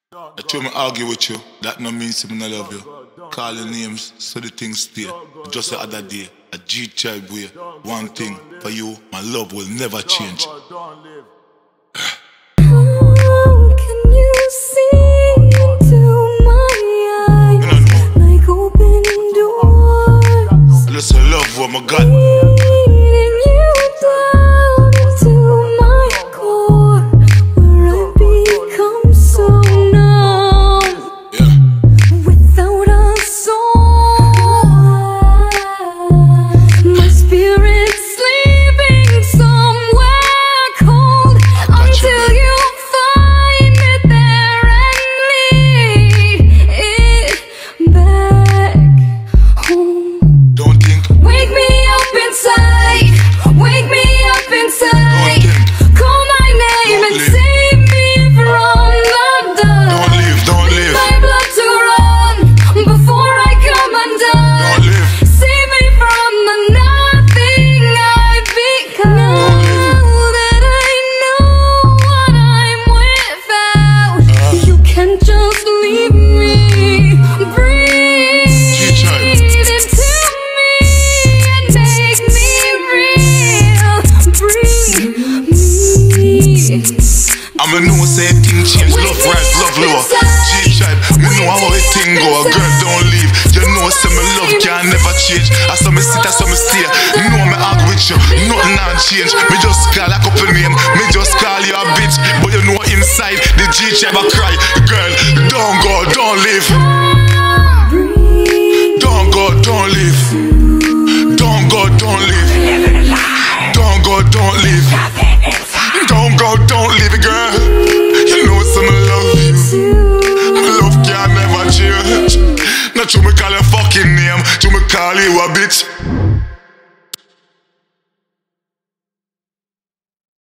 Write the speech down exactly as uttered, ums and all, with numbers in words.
I try me argue with you, that no means me not love you. Call your names so the things stay. Just the other day, a G-Tribe way. One thing for you, my love will never change. Can you see into my eyes like open doors? Listen, love, oh my God. Leading you down into my core, where I become so numb. Yeah. Without a soul, my spirit's sleeping somewhere cold until you find it there and lead it back home. Don't think. Wake me up inside, wake me up inside. Call my name and save me from the dark. Don't leave, don't leave. My blood to run before I come undone. Don't leave. Save me from the nothing I've become. Now that I know what I'm without, you can't just leave me. Breathe G-Tribe. into me and make me real. Breathe me. I'ma know say thing change, love rise, love lower. G-Tribe, me know how it thing go. A girl don't leave, you know say me love can never change. I saw me sit, I saw me stay. You know me argue with you, nothing not change. Me just call a couple name, me just call you a bitch. But you know inside the G-Tribe a cry. Girl, don't go, don't leave. Don't go, don't leave. Don't go, don't leave. Don't go, don't leave. Don't go, don't leave it, girl. You know some love you. My love can never change. Not you me call your fucking name, you me call you a bitch.